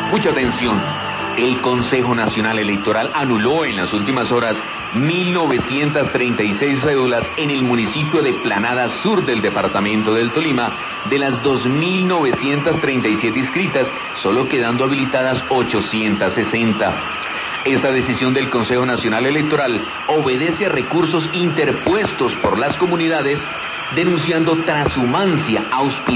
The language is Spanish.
Mucha atención. El Consejo Nacional Electoral anuló en las últimas horas 1.936 cédulas en el municipio de Planada Sur del departamento del Tolima. De las 2.937 inscritas, solo quedando habilitadas 860. Esta decisión del Consejo Nacional Electoral obedece a recursos interpuestos por las comunidades denunciando transhumancia,